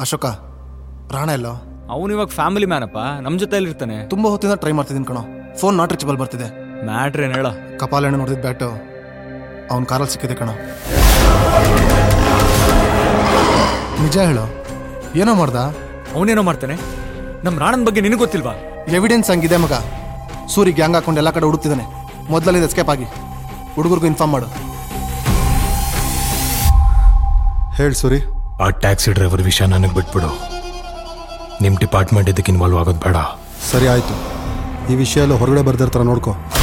ಅಶೋಕ, ರಾಣ ಎಲ್ಲೋ? ಅವನು ಇವಾಗ ಫ್ಯಾಮಿಲಿ ಮ್ಯಾನಪ್ಪ, ನಮ್ಮ ಜೊತೆಯಲ್ಲಿ ಇರ್ತಾನೆ. ತುಂಬ ಹೊತ್ತಿಂದ ಟ್ರೈ ಮಾಡ್ತಿದ್ದೀನಿ ಕಣೋ, ಫೋನ್ ನಾಟ್ ರೀಚಬಲ್ ಬರ್ತಿದೆ. ಮ್ಯಾಟ್ರ್ ಏನು ಹೇಳ? ಕಪಾಲಣ್ಣ ನೋಡಿದ್ ಬ್ಯಾಟು ಅವ್ನ ಕಾರಲ್ಲಿ ಸಿಕ್ಕಿದೆ ಕಣೋ. ನಿಜ ಹೇಳೋ, ಏನೋ ಮಾಡ್ದ? ಅವನೇನೋ ಮಾಡ್ತಾನೆ. ನಮ್ಮ ರಾಣನ್ ಬಗ್ಗೆ ನಿನಗೆ ಗೊತ್ತಿಲ್ವಾ? ಎವಿಡೆನ್ಸ್ ಹಂಗಿದೆ ಮಗ. ಸೂರಿ ಗ್ಯಾಂಗ್ ಹಾಕೊಂಡು ಎಲ್ಲ ಕಡೆ ಹುಡುಕ್ತಿದ್ದಾನೆ. ಮೊದಲಲ್ಲಿ ಎಸ್ಕೇಪ್ ಆಗಿ ಹುಡುಗರಿಗೂ ಇನ್ಫಾರ್ಮ್ ಮಾಡು. ಹೇಳಿ ಸೂರಿ. ಆ ಟ್ಯಾಕ್ಸಿ ಡ್ರೈವರ್ ವಿಷಯ ನನಗೆ ಬಿಟ್ಬಿಡು. ನಿಮ್ಮ ಡಿಪಾರ್ಟ್ಮೆಂಟ್ ಇದಕ್ಕೆ ಇನ್ವಾಲ್ವ್ ಆಗೋದು ಬೇಡ. ಸರಿ ಆಯಿತು. ಈ ವಿಷಯ ಎಲ್ಲ ಹೊರಗಡೆ ಬರ್ದಿರ್ತಾರ ನೋಡ್ಕೋ.